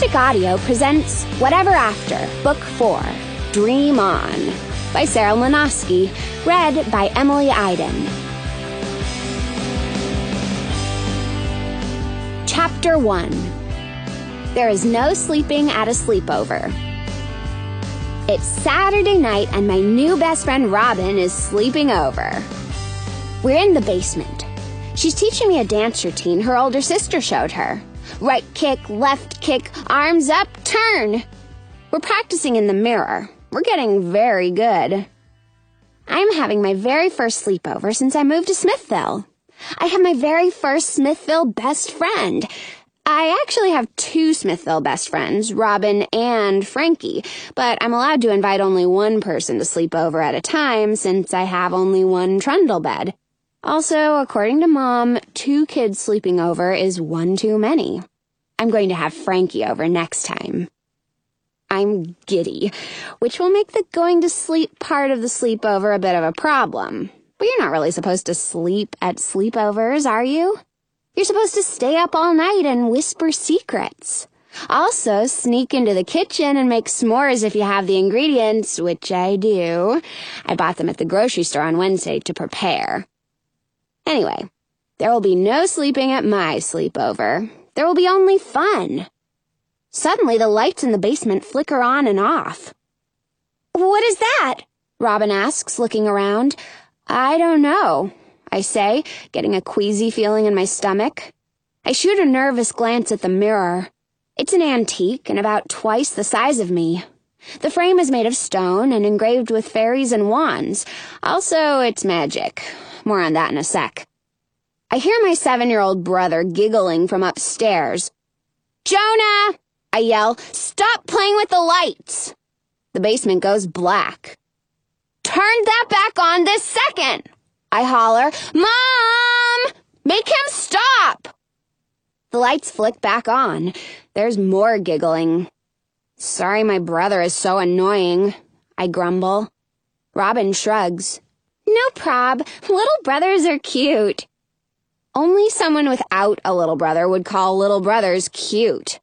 Acoustic Audio presents Whatever After, Book 4, Dream On, by Sarah Lanoski, read by Emily Iden. Chapter 1. There is no sleeping at a sleepover. It's Saturday night and my new best friend Robin is sleeping over. We're in the basement. She's teaching me a dance routine her older sister showed her. Right kick, left kick, arms up, turn. We're practicing in the mirror. We're getting very good. I'm having my very first sleepover since I moved to Smithville. I have my very first Smithville best friend. I actually have two Smithville best friends, Robin and Frankie, but I'm allowed to invite only one person to sleep over at a time since I have only one trundle bed. Also, according to Mom, 2 kids sleeping over is one too many. I'm going to have Frankie over next time. I'm giddy, which will make the going to sleep part of the sleepover a bit of a problem. But you're not really supposed to sleep at sleepovers, are you? You're supposed to stay up all night and whisper secrets. Also, sneak into the kitchen and make s'mores if you have the ingredients, which I do. I bought them at the grocery store on Wednesday to prepare. Anyway, there will be no sleeping at my sleepover. There will be only fun. Suddenly, the lights in the basement flicker on and off. "What is that?" Robin asks, looking around. "I don't know," I say, getting a queasy feeling in my stomach. I shoot a nervous glance at the mirror. It's an antique and about twice the size of me. The frame is made of stone and engraved with fairies and wands. Also, it's magic. More on that in a sec. I hear my 7-year-old brother giggling from upstairs. "Jonah!" I yell. "Stop playing with the lights!" The basement goes black. "Turn that back on this second!" I holler. "Mom! Make him stop!" The lights flick back on. There's more giggling. "Sorry my brother is so annoying," I grumble. Robin shrugs. "No prob. Little brothers are cute." Only someone without a little brother would call little brothers cute.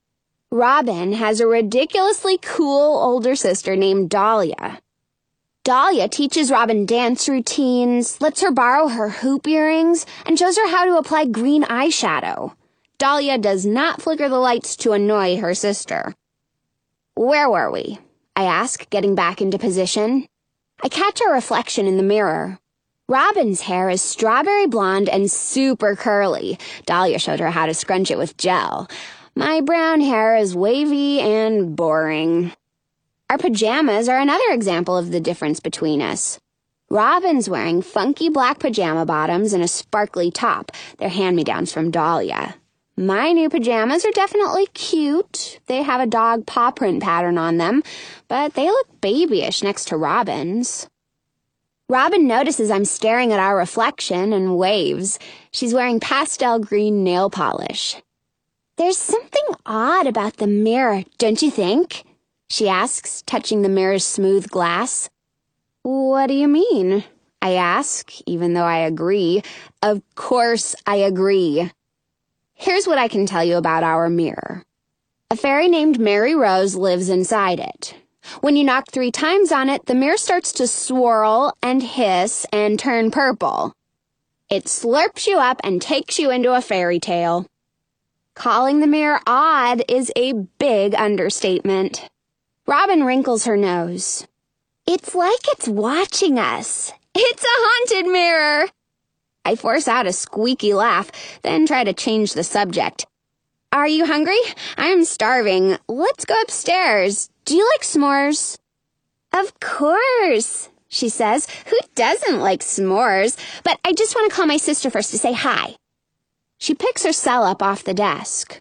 Robin has a ridiculously cool older sister named Dahlia. Dahlia teaches Robin dance routines, lets her borrow her hoop earrings, and shows her how to apply green eyeshadow. Dahlia does not flicker the lights to annoy her sister. "Where were we?" I ask, getting back into position. I catch our reflection in the mirror. Robin's hair is strawberry blonde and super curly. Dahlia showed her how to scrunch it with gel. My brown hair is wavy and boring. Our pajamas are another example of the difference between us. Robin's wearing funky black pajama bottoms and a sparkly top. They're hand-me-downs from Dahlia. My new pajamas are definitely cute. They have a dog paw print pattern on them, but they look babyish next to Robin's. Robin notices I'm staring at our reflection and waves. She's wearing pastel green nail polish. "There's something odd about the mirror, don't you think?" she asks, touching the mirror's smooth glass. "What do you mean?" I ask, even though I agree. Of course I agree. Here's what I can tell you about our mirror. A fairy named Mary Rose lives inside it. When you knock 3 times on it, the mirror starts to swirl and hiss and turn purple. It slurps you up and takes you into a fairy tale. Calling the mirror odd is a big understatement. Robin wrinkles her nose. "It's like it's watching us. It's a haunted mirror." I force out a squeaky laugh, then try to change the subject. "Are you hungry? I'm starving. Let's go upstairs. Do you like s'mores?" "Of course," she says. "Who doesn't like s'mores? But I just want to call my sister first to say hi." She picks her cell up off the desk.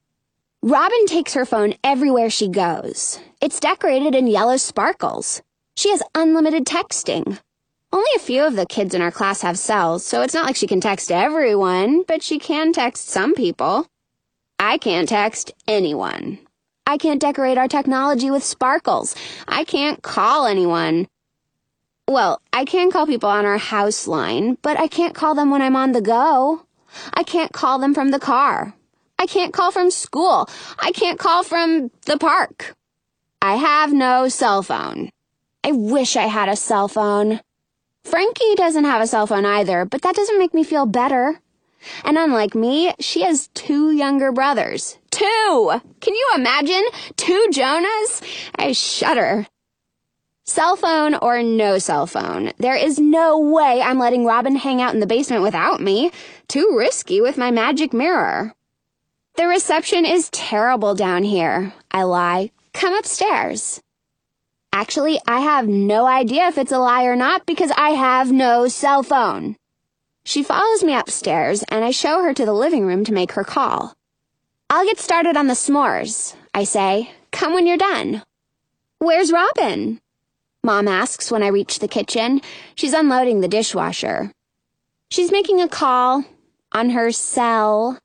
Robin takes her phone everywhere she goes. It's decorated in yellow sparkles. She has unlimited texting. Only a few of the kids in our class have cells, so it's not like she can text everyone, but she can text some people. I can't text anyone. I can't decorate our technology with sparkles. I can't call anyone. Well, I can call people on our house line, but I can't call them when I'm on the go. I can't call them from the car. I can't call from school. I can't call from the park. I have no cell phone. I wish I had a cell phone. Frankie doesn't have a cell phone either, but that doesn't make me feel better. And unlike me, she has 2 younger brothers. 2! Can you imagine? 2 Jonahs? I shudder. Cell phone or no cell phone, there is no way I'm letting Robin hang out in the basement without me. Too risky with my magic mirror. The reception is terrible down here. I lie. Come upstairs. Actually, I have no idea if it's a lie or not because I have no cell phone. She follows me upstairs, and I show her to the living room to make her call. I'll get started on the s'mores, I say. Come when you're done. Where's Robin? Mom asks when I reach the kitchen. She's unloading the dishwasher. She's making a call on her cell.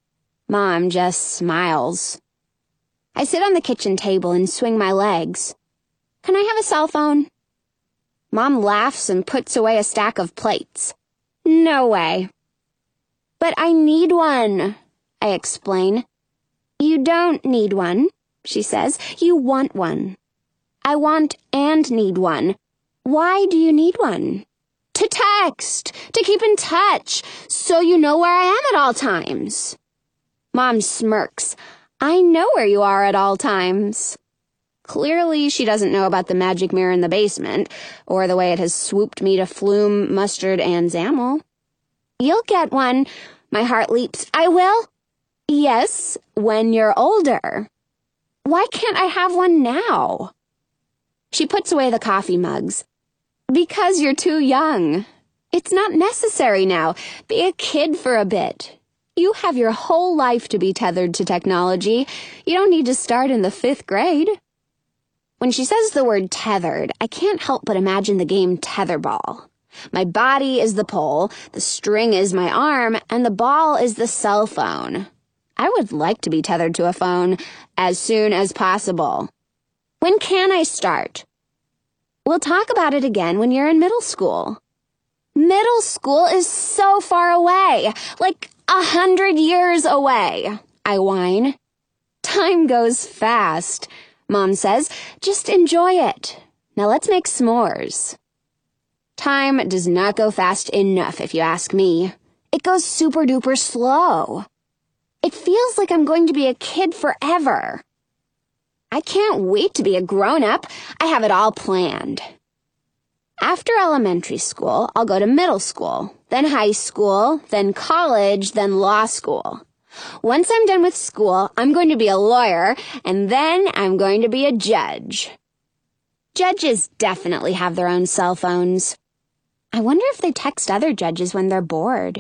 Mom just smiles. I sit on the kitchen table and swing my legs. Can I have a cell phone? Mom laughs and puts away a stack of plates. No way. But I need one, I explain. You don't need one, she says. You want one. I want and need one. Why do you need one? To text, to keep in touch, so you know where I am at all times. Mom smirks. I know where you are at all times. Clearly, she doesn't know about the magic mirror in the basement, or the way it has swooped me to Flume, Mustard, and Zamel. You'll get one. My heart leaps. I will? Yes, when you're older. Why can't I have one now? She puts away the coffee mugs. Because you're too young. It's not necessary now. Be a kid for a bit. You have your whole life to be tethered to technology. You don't need to start in the 5th grade. When she says the word tethered, I can't help but imagine the game tetherball. My body is the pole, the string is my arm, and the ball is the cell phone. I would like to be tethered to a phone as soon as possible. When can I start? We'll talk about it again when you're in middle school. Middle school is so far away, like 100 years away, I whine. Time goes fast, Mom says. Just enjoy it. Now let's make s'mores. Time does not go fast enough, if you ask me. It goes super duper slow. It feels like I'm going to be a kid forever. I can't wait to be a grown-up. I have it all planned. After elementary school, I'll go to middle school, then high school, then college, then law school. Once I'm done with school, I'm going to be a lawyer, and then I'm going to be a judge. Judges definitely have their own cell phones. I wonder if they text other judges when they're bored.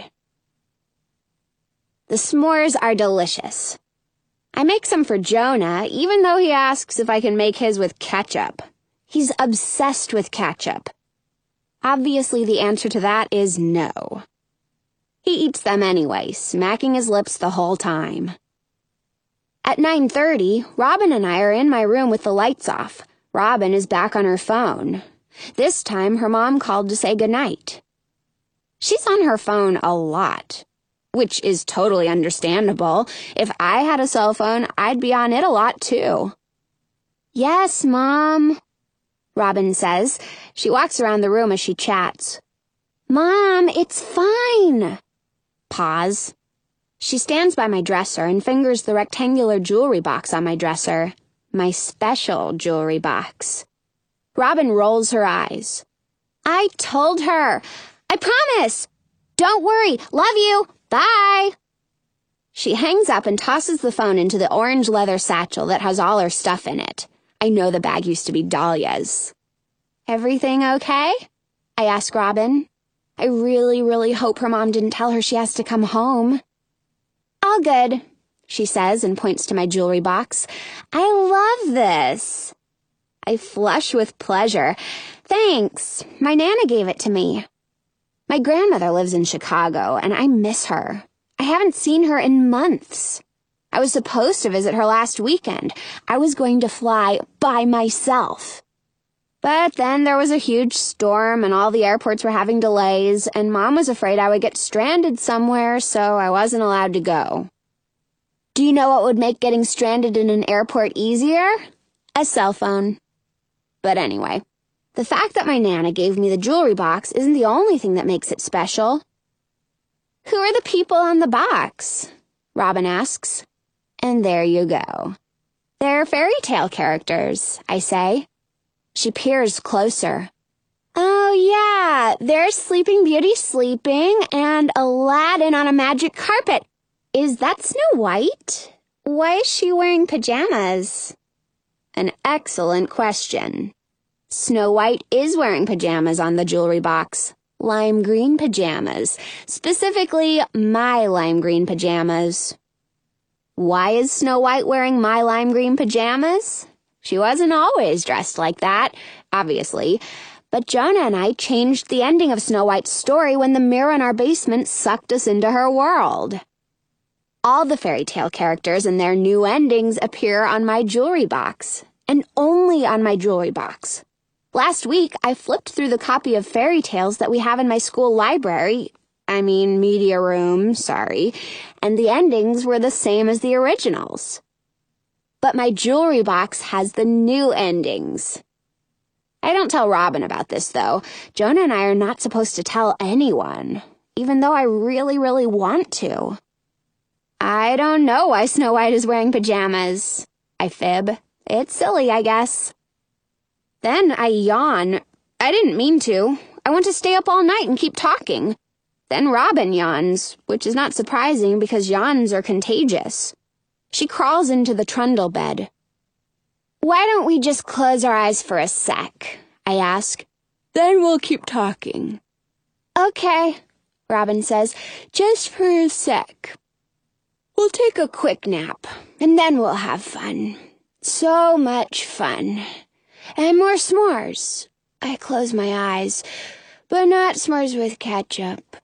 The s'mores are delicious. I make some for Jonah, even though he asks if I can make his with ketchup. He's obsessed with ketchup. Obviously, the answer to that is no. He eats them anyway, smacking his lips the whole time. At 9:30, Robin and I are in my room with the lights off. Robin is back on her phone. This time, her mom called to say goodnight. She's on her phone a lot, which is totally understandable. If I had a cell phone, I'd be on it a lot too. Yes, Mom, Robin says. She walks around the room as she chats. Mom, it's fine. Pause. She stands by my dresser and fingers the rectangular jewelry box on my dresser. My special jewelry box. Robin rolls her eyes. I told her. I promise. Don't worry. Love you. Bye. She hangs up and tosses the phone into the orange leather satchel that has all her stuff in it. I know the bag used to be Dahlia's. Everything okay? I ask Robin. I really hope her mom didn't tell her she has to come home. All good, she says and points to my jewelry box. I love this. I flush with pleasure. Thanks. My Nana gave it to me. My grandmother lives in Chicago, and I miss her. I haven't seen her in months. I was supposed to visit her last weekend. I was going to fly by myself. But then there was a huge storm, and all the airports were having delays, and Mom was afraid I would get stranded somewhere, so I wasn't allowed to go. Do you know what would make getting stranded in an airport easier? A cell phone. But anyway, the fact that my Nana gave me the jewelry box isn't the only thing that makes it special. Who are the people on the box? Robin asks. And there you go. They're fairy tale characters, I say. She peers closer. Oh yeah, there's Sleeping Beauty sleeping and Aladdin on a magic carpet. Is that Snow White? Why is she wearing pajamas? An excellent question. Snow White is wearing pajamas on the jewelry box. Lime green pajamas. Specifically, my lime green pajamas. Why is Snow White wearing my lime green pajamas? She wasn't always dressed like that, obviously. But Jonah and I changed the ending of Snow White's story when the mirror in our basement sucked us into her world. All the fairy tale characters and their new endings appear on my jewelry box, and only on my jewelry box. Last week, I flipped through the copy of fairy tales that we have in my school library, media room, and the endings were the same as the originals. But my jewelry box has the new endings. I don't tell Robin about this, though. Jonah and I are not supposed to tell anyone, even though I really, really want to. I don't know why Snow White is wearing pajamas. I fib. It's silly, I guess. Then I yawn. I didn't mean to. I want to stay up all night and keep talking. Then Robin yawns, which is not surprising because yawns are contagious. She crawls into the trundle bed. Why don't we just close our eyes for a sec? I ask. Then we'll keep talking. Okay, Robin says, just for a sec. We'll take a quick nap, and then we'll have fun. So much fun. And more s'mores. I close my eyes, but not s'mores with ketchup.